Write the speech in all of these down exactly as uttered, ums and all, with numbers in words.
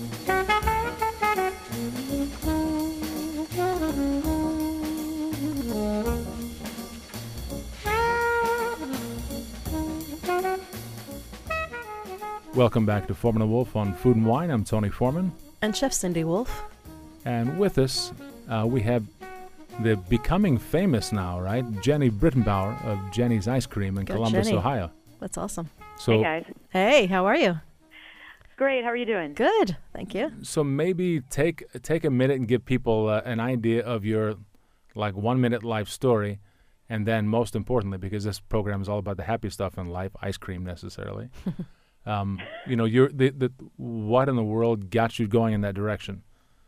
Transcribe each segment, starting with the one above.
Welcome back to Foreman and Wolf on Food and Wine. I'm Tony Foreman. And Chef Cindy Wolf. And with us, uh, we have the becoming famous now, right? Jenny Brittenbauer of Jenny's Ice Cream in Go Columbus, Jenny. Ohio. That's awesome. So, hey, guys. Hey, how are you? Great. How are you doing? Good, thank you. So maybe take take a minute and give people uh, an idea of your like one minute life story, and then most importantly, because this program is all about the happy stuff in life, ice cream necessarily. um, you know, you're the, the what in the world got you going in that direction?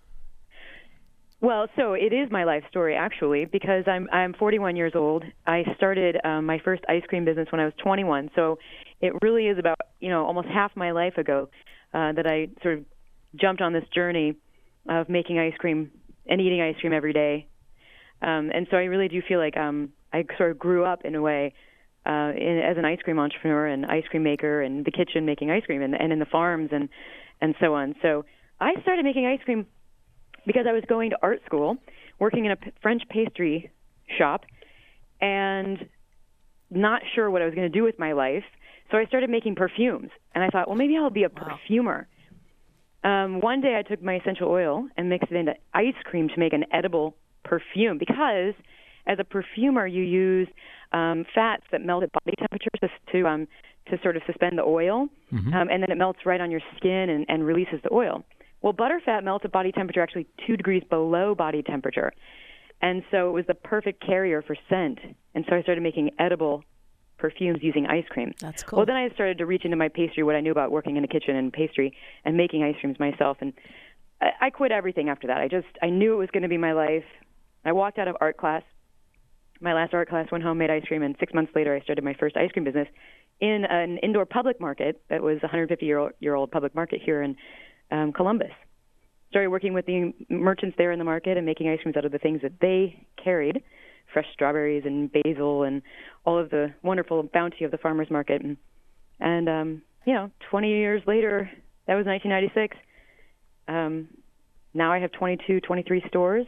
Well, so it is my life story actually, because I'm I'm forty-one years old. I started um, my first ice cream business when I was twenty-one. So it really is about, you know, almost half my life ago uh, that I sort of jumped on this journey of making ice cream and eating ice cream every day. Um, and so I really do feel like um, I sort of grew up in a way uh, in, as an ice cream entrepreneur and ice cream maker in the kitchen making ice cream and, and in the farms and, and so on. So I started making ice cream because I was going to art school, working in a p- French pastry shop, and not sure what I was going to do with my life. So I started making perfumes, and I thought, well, maybe I'll be a Wow. perfumer. Um, one day I took my essential oil and mixed it into ice cream to make an edible perfume, because as a perfumer you use um, fats that melt at body temperature to, to, um, to sort of suspend the oil, Mm-hmm. um, and then it melts right on your skin and, and releases the oil. Well, butterfat melts at body temperature actually two degrees below body temperature. And so it was the perfect carrier for scent. And so I started making edible perfumes using ice cream. That's cool. Well, then I started to reach into my pastry, what I knew about working in the kitchen and pastry and making ice creams myself. And I, I quit everything after that. I just, I knew it was going to be my life. I walked out of art class. My last art class, went home, made ice cream, and six months later I started my first ice cream business in an indoor public market that was a one hundred fifty year old public market here in um, Columbus. Started working with the merchants there in the market and making ice creams out of the things that they carried, fresh strawberries and basil and all of the wonderful bounty of the farmers market. And, and um, you know, twenty years later, that was nineteen ninety-six. Um, now I have twenty-two, twenty-three stores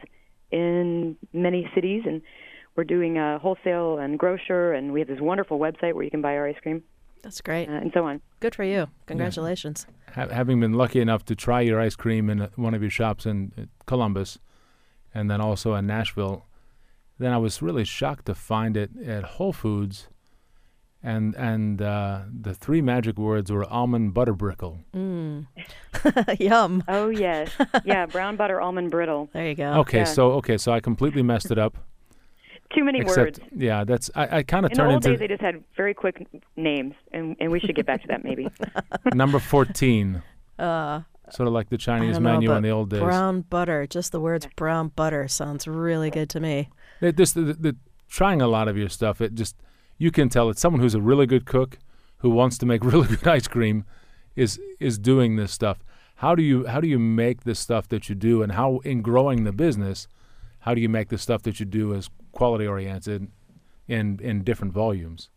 in many cities, and we're doing uh, wholesale and grocer, and we have this wonderful website where you can buy our ice cream. That's great. Uh, and so on. Good for you. Congratulations. Ha- having been lucky enough to try your ice cream in uh, one of your shops in uh, Columbus, and then also in Nashville, then I was really shocked to find it at Whole Foods, and and uh, the three magic words were almond butter brickle. Mm. Yum. Oh, yes. Yeah, brown butter almond brittle. There you go. Okay, Yeah. so okay, so I completely messed it up. Too many Except, words. yeah, that's I, I kind of In the turned old into days, they just had very quick names, and, and we should get back to that maybe. number fourteen, Uh, sort of like the I Chinese don't know, menu but in the old days. brown butter, just the words brown butter sounds really good to me. It just the, the, the trying a lot of your stuff, it just you can tell it's someone who's a really good cook who wants to make really good ice cream is is doing this stuff. How do you how do you make the stuff that you do, and how in growing the business, how do you make the stuff that you do as quality oriented in in different volumes?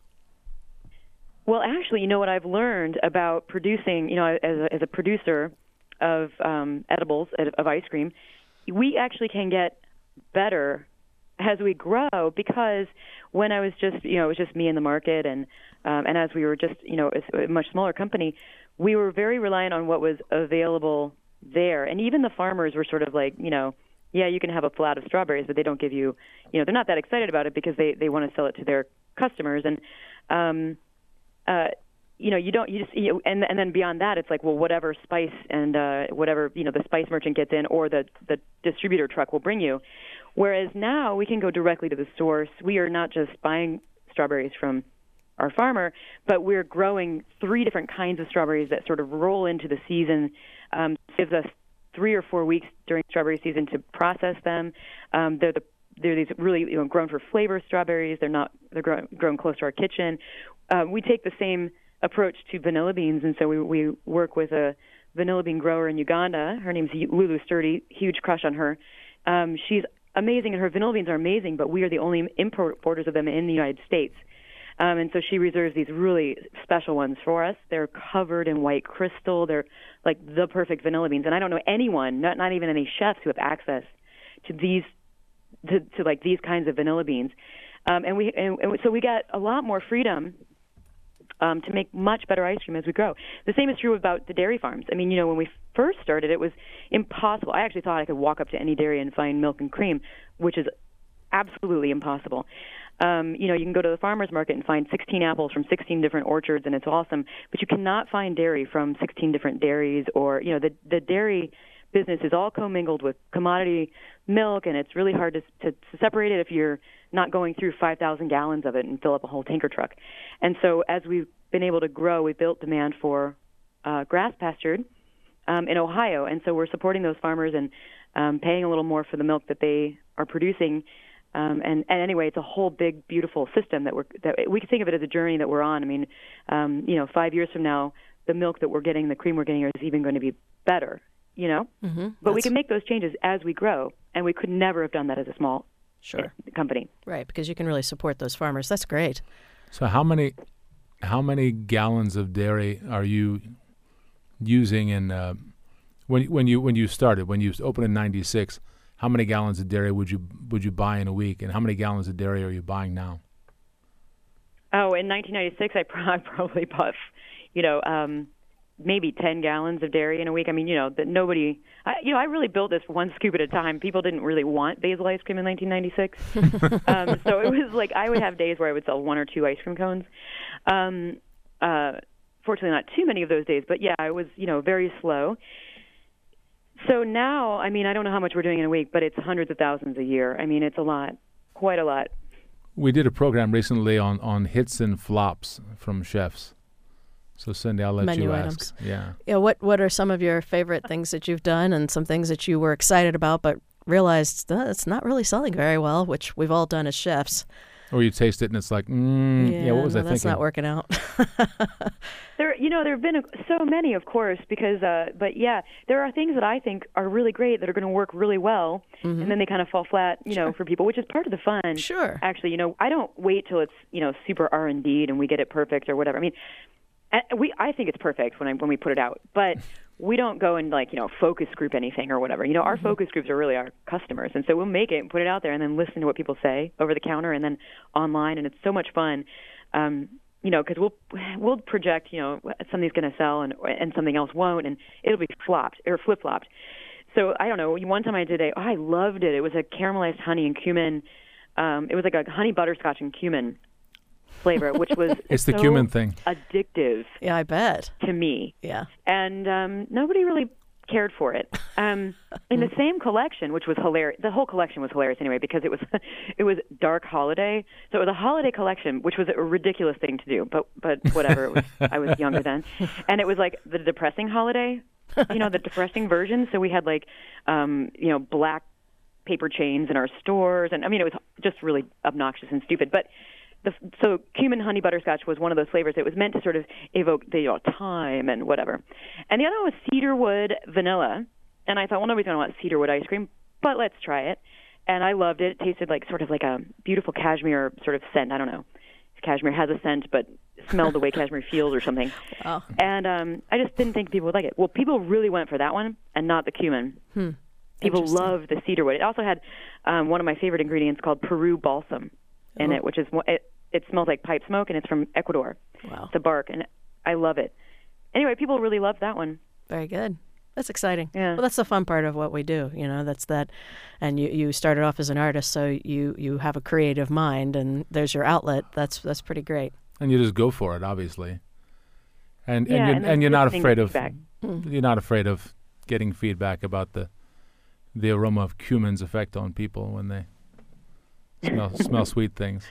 Well, actually, you know what I've learned about producing, you know, as a, as a producer of um, edibles, of ice cream, we actually can get better as we grow, because when I was just, you know, it was just me in the market, and um, and as we were just, you know, a much smaller company, we were very reliant on what was available there. And even the farmers were sort of like, you know, yeah, you can have a flat of strawberries, but they don't give you, you know, they're not that excited about it because they, they want to sell it to their customers. And, um, uh, you know, you don't, you just, you know, and and then beyond that, it's like, well, whatever spice and uh, whatever, you know, the spice merchant gets in, or the, the distributor truck will bring you. Whereas now we can go directly to the source. We are not just buying strawberries from our farmer, but we're growing three different kinds of strawberries that sort of roll into the season. Um, gives us three or four weeks during strawberry season to process them. Um, they're the they're these really, you know, grown for flavor strawberries. They're not they're grown, grown close to our kitchen. Uh, we take the same approach to vanilla beans, and so we we work with a vanilla bean grower in Uganda. Her name's Lulu Sturdy. Huge crush on her. Um, she's amazing, and her vanilla beans are amazing, but we are the only importers of them in the United States. Um, and so she reserves these really special ones for us. They're covered in white crystal. They're like the perfect vanilla beans. And I don't know anyone, not not even any chefs, who have access to these, to, to like these kinds of vanilla beans. Um, and we and, and so we got a lot more freedom um, to make much better ice cream as we grow. The same is true about the dairy farms. I mean, you know, when we first started, it was impossible. I actually thought I could walk up to any dairy and find milk and cream, which is absolutely impossible. Um, you know, you can go to the farmer's market and find sixteen apples from sixteen different orchards, and it's awesome. But you cannot find dairy from sixteen different dairies, or, you know, the the dairy business is all commingled with commodity milk, and it's really hard to, to, to separate it if you're not going through five thousand gallons of it and fill up a whole tanker truck. And so as we've been able to grow, we built demand for uh, grass-pastured um, in Ohio, and so we're supporting those farmers and um, paying a little more for the milk that they are producing. Um, and, and anyway, it's a whole big, beautiful system that we're that we can think of it as a journey that we're on. I mean, um, you know, five years from now, the milk that we're getting, the cream we're getting, is even going to be better. You know, Mm-hmm. but That's- we can make those changes as we grow, and we could never have done that as a small Sure. company. Right, because you can really support those farmers. That's great. So how many how many gallons of dairy are you using in uh, when when you when you started when you opened in ninety-six? How many gallons of dairy would you would you buy in a week, and how many gallons of dairy are you buying now? Oh, in nineteen ninety-six, I, pro- I probably bought, you know, um, maybe ten gallons of dairy in a week. I mean, you know, that nobody, I, you know, I really built this one scoop at a time. People didn't really want basil ice cream in nineteen ninety-six. um, so it was like I would have days where I would sell one or two ice cream cones. Um, uh, fortunately, not too many of those days, but yeah, I was, you know, very slow. So now, I mean, I don't know how much we're doing in a week, but it's hundreds of thousands a year. I mean, it's a lot, quite a lot. We did a program recently on, on hits and flops from chefs. So Cindy, I'll let Menu you items. ask. Yeah. Yeah, what what are some of your favorite things that you've done, and some things that you were excited about but realized uh, it's not really selling very well, which we've all done as chefs. Or you taste it and it's like, mm, yeah, what was no, I that's thinking? not working out. There, you know, there have been a, so many, of course, because, uh, but yeah, there are things that I think are really great that are going to work really well, Mm-hmm. and then they kind of fall flat, you know, for people, which is part of the fun. Sure. Actually, you know, I don't wait till it's, you know, super R and D'd and we get it perfect or whatever. I mean, I- we, I think it's perfect when I when we put it out, but we don't go and like, you know, focus group anything or whatever. You know, our Mm-hmm. focus groups are really our customers, and so we'll make it and put it out there, and then listen to what people say over the counter and then online, and it's so much fun. Um, you know, because we'll we'll project, you know, something's going to sell and and something else won't, and it'll be flopped or flip flopped. So I don't know. One time I did a, oh, I loved it. It was a caramelized honey and cumin. Um, it was like a honey butterscotch and cumin flavor, which was It's the so cumin thing. addictive Yeah, I bet. to me. Yeah. And um, nobody really cared for it. Um, in the same collection, which was hilarious, the whole collection was hilarious anyway, because it was it was dark holiday. So it was a holiday collection, which was a ridiculous thing to do, but but whatever. It was, I was younger then, and it was like the depressing holiday, you know, the depressing version. So we had like, um, you know, black paper chains in our stores, and I mean, it was just really obnoxious and stupid, but. The, so cumin honey butterscotch was one of those flavors that was meant to sort of evoke the you know, time and whatever. And the other one was cedarwood vanilla. And I thought, well, nobody's going to want cedarwood ice cream, but let's try it. And I loved it. It tasted like sort of like a beautiful cashmere sort of scent. I don't know if cashmere has a scent, but smelled the way cashmere feels or something. Wow. And um, I just didn't think people would like it. Well, people really went for that one and not the cumin. Hmm. People Interesting. loved the cedarwood. It also had um, one of my favorite ingredients called Peru balsam in Oh. it, which is it, it smells like pipe smoke, and it's from Ecuador. Wow. The bark, and I love it. Anyway, people really loved that one. Very good. That's exciting. Yeah. Well, that's the fun part of what we do. You know, that's that. And you, you started off as an artist, so you, you have a creative mind, and there's your outlet. That's that's pretty great. And you just go for it, obviously. And Yeah, and you're, and and then you're not listening to afraid of feedback. you're not afraid of getting feedback about the the aroma of cumin's effect on people when they smell smell sweet things.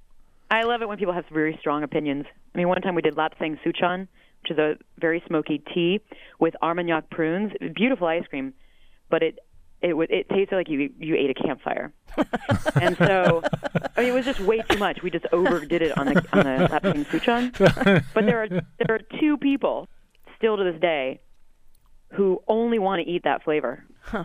I love it when people have very strong opinions. I mean, one time we did Lapsang Suchan, which is a very smoky tea with Armagnac prunes. Beautiful ice cream, but it it would it tasted like you you ate a campfire. And so, I mean, it was just way too much. We just overdid it on the on the Lapsang Suchan. But there are there are two people still to this day who only want to eat that flavor. Huh.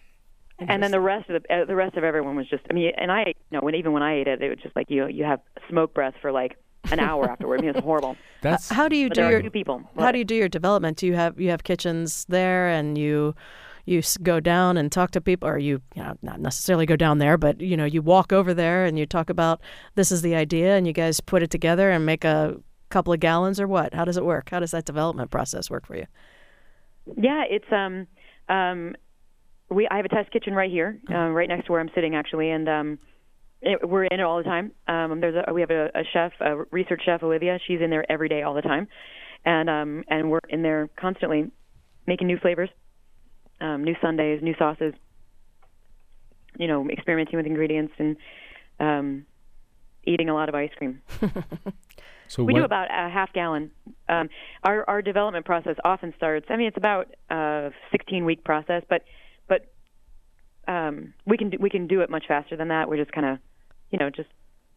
And then the rest of the uh, the rest of everyone was just, I mean, and I, you know, when even when I ate it, it was just like you you have smoke breath for like an hour afterward. I mean, it's horrible. That's How do you But do there your are two people. How do you do your development? Do you have you have kitchens there, and you you s- go down and talk to people, or you you know not necessarily go down there, but you know you walk over there and you talk about this is the idea, and you guys put it together and make a couple of gallons, or what? How does it work? How does that development process work for you? Yeah, it's um um we I have a test kitchen right here, uh, right next to where I'm sitting actually, and um it, we're in it all the time. Um, there's a, we have a, a chef, a research chef, Olivia. She's in there every day, all the time, and um and we're in there constantly making new flavors, um, new sundaes, new sauces. You know, experimenting with ingredients and um, eating a lot of ice cream. so We what, do about a half gallon. Um, our our development process often starts. I mean, it's about a sixteen week process, but but um, we can do, we can do it much faster than that. We're just kind of, you know, just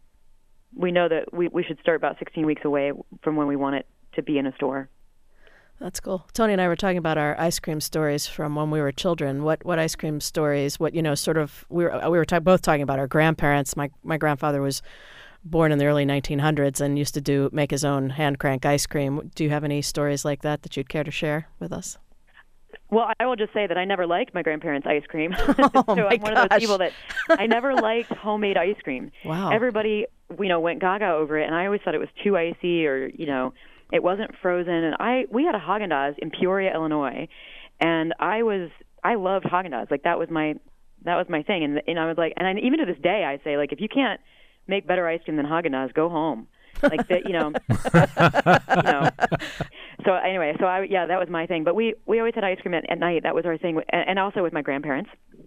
we know that we we should start about sixteen weeks away from when we want it to be in a store. That's cool. Tony and I were talking about our ice cream stories from when we were children. What what ice cream stories? What you know, sort of. We were we were ta- both talking about our grandparents. My my grandfather was born in the early nineteen hundreds and used to do make his own hand crank ice cream. Do you have any stories like that that you'd care to share with us? Well, I will just say that I never liked my grandparents' ice cream. Oh, so my I'm one of those gosh. people that I never liked homemade ice cream. Wow. Everybody, you know, went gaga over it, and I always thought it was too icy, or you know, it wasn't frozen. And I, we had a Haagen-Dazs in Peoria, Illinois, and I was, I loved Haagen-Dazs. Like that was my, that was my thing. And and I was like, and I, even to this day, I say like, if you can't make better ice cream than Haagen-Dazs, go home. Like that, you know. you know. So anyway, so I yeah, that was my thing. But we, we always had ice cream at, at night. That was our thing, and, and also with my grandparents.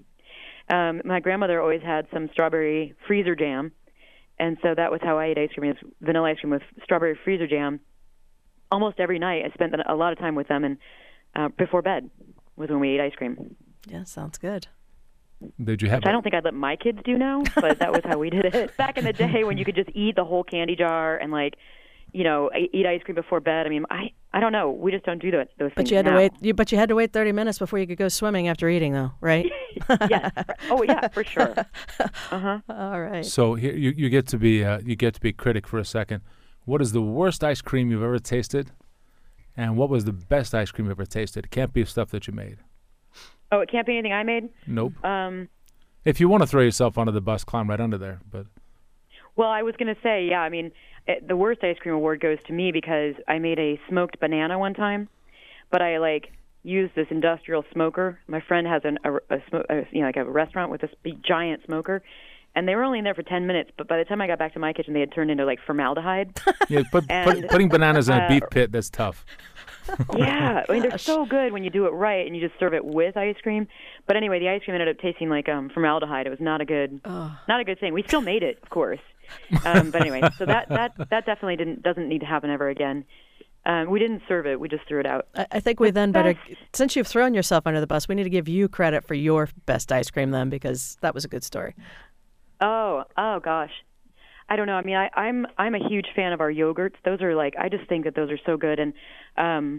Um, my grandmother always had some strawberry freezer jam, and so that was how I ate ice cream. Is vanilla ice cream with strawberry freezer jam. Almost every night, I spent a lot of time with them, and uh, before bed was when we ate ice cream. Yeah, sounds good. did you have? Which I don't think I'd let my kids do now, but that was how we did it back in the day when you could just eat the whole candy jar and like, you know, eat ice cream before bed. I mean, I I don't know. We just don't do that, those things But you had now. to wait. You but you had to wait thirty minutes before you could go swimming after eating, though, right? Yes. Oh yeah, for sure. Uh huh. All right. So here you, you get to be uh, you get to be critic for a second. What is the worst ice cream you've ever tasted, and what was the best ice cream you ever tasted? It can't be stuff that you made. Oh, it can't be anything I made. Nope. Um. If you want to throw yourself under the bus, climb right under there. But Well, I was going to say, yeah. I mean, it, the worst ice cream award goes to me because I made a smoked banana one time, but I like used this industrial smoker. My friend has an, a, a, smo- a you know like a restaurant with this big giant smoker, and they were only in there for ten minutes. But by the time I got back to my kitchen, they had turned into like formaldehyde. yeah, put, And, put, putting bananas in a uh, beef pit, that's tough. Yeah, I mean they're gosh. so good when you do it right and you just serve it with ice cream. But anyway, the ice cream ended up tasting like um, formaldehyde. It was not a good, Oh. not a good thing. We still made it, of course. Um, but anyway, so that that that definitely didn't doesn't need to happen ever again. Um, we didn't serve it; we just threw it out. I, I think we then better, best- since you've thrown yourself under the bus, we need to give you credit for your best ice cream then, because that was a good story. Oh, oh gosh. I don't know. I mean, I, I'm I'm a huge fan of our yogurts. Those are like I just think that those are so good. And um,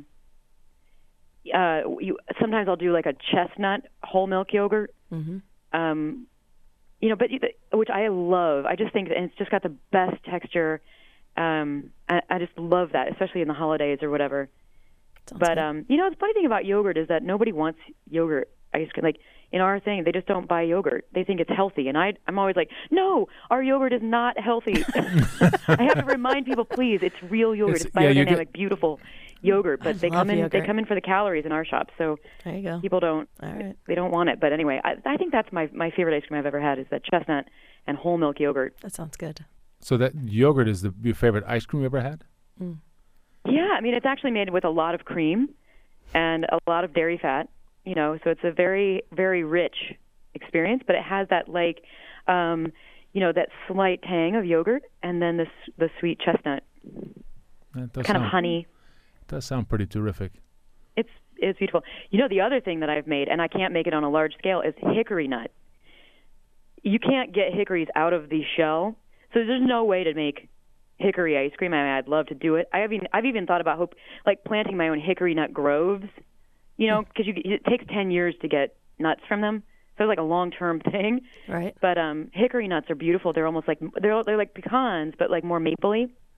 uh, you, sometimes I'll do like a chestnut whole milk yogurt. Mm-hmm. Um, you know, but you- which I love. I just think, and it's just got the best texture. Um, I, I just love that, especially in the holidays or whatever. Sounds But good. um, you know, the funny thing about yogurt is that nobody wants yogurt ice cream. Like in our thing, they just don't buy yogurt. They think it's healthy, and I, I'm always like, no, our yogurt is not healthy. I have to remind people, please, it's real yogurt. It's- It's, yeah, you biodynamic, get- beautiful yogurt. But I they love come in, yogurt. they come in for the calories in our shop. So There you go. people don't, All right. they don't want it. But anyway, I, I think that's my my favorite ice cream I've ever had is that chestnut and whole milk yogurt. That sounds good. So that yogurt is the your favorite ice cream you ever had? Yeah, I mean, it's actually made with a lot of cream and a lot of dairy fat, you know, so it's a very, very rich experience, but it has that, like, um, you know, that slight tang of yogurt and then the, s- the sweet chestnut, That does kind sound, of honey. does sound pretty terrific. It's it's beautiful. You know, the other thing that I've made, and I can't make it on a large scale, is hickory nut. You can't get hickories out of the shell, so there's no way to make hickory ice cream. I mean, I'd love to do it. I have even, I've even thought about hope, like planting my own hickory nut groves, you know, because it takes ten years to get nuts from them. So it's like a long-term thing. Right. But um, hickory nuts are beautiful. They're almost like they're they're like pecans, but like more mapley.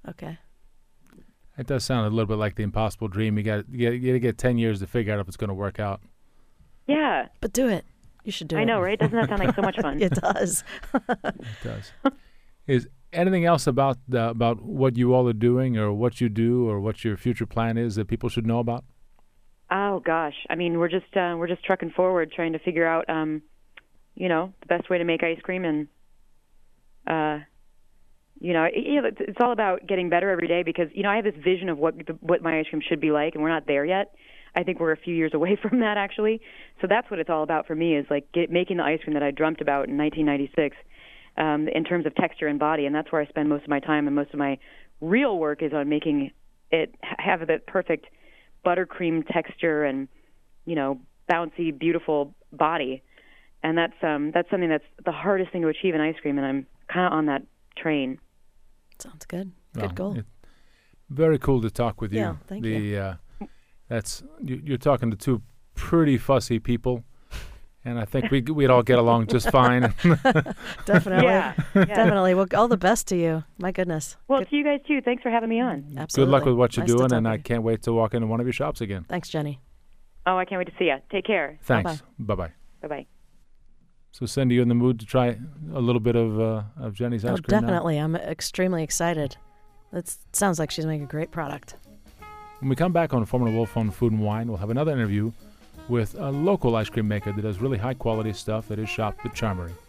Okay. It does sound a little bit like the impossible dream. You got you got to get ten years to figure out if it's going to work out. Yeah. But do it. You should do I it. I know, right? Doesn't that sound like so much fun? It does. It does. Is anything else about the, about what you all are doing, or what you do, or what your future plan is that people should know about? Oh gosh, I mean, we're just uh, we're just trucking forward, trying to figure out, um, you know, the best way to make ice cream, and uh, you know, it, it, it's all about getting better every day. Because you know, I have this vision of what the, what my ice cream should be like, and we're not there yet. I think we're a few years away from that, actually. So that's what it's all about for me, is like get, making the ice cream that I dreamt about in nineteen ninety-six, um, in terms of texture and body, and that's where I spend most of my time, and most of my real work is on making it have the perfect buttercream texture and, you know, bouncy, beautiful body. And that's um, that's something that's the hardest thing to achieve in ice cream, and I'm kind of on that train. Sounds good. Good Well, goal. it- very cool to talk with you. Yeah, thank the, you. Uh, that's you, you're talking to two pretty fussy people, and I think we we'd all get along just fine. Definitely. Yeah, yeah. Definitely. Well, all the best to you. My goodness. Well, Good, to you guys too. Thanks for having me on. absolutely. Good luck with what you're Nice to doing, talk and with I you. can't wait to walk into one of your shops again. Thanks, Jenny. Oh, I can't wait to see you. Take care. Thanks. Bye bye. Bye bye. So, Cindy, you in the mood to try a little bit of uh, of Jenny's ice Oh, cream now? definitely. I'm extremely excited. That sounds like she's making a great product. When we come back on Foreman and Wolf on Food and Wine, we'll have another interview with a local ice cream maker that does really high quality stuff at his shop at Charmery.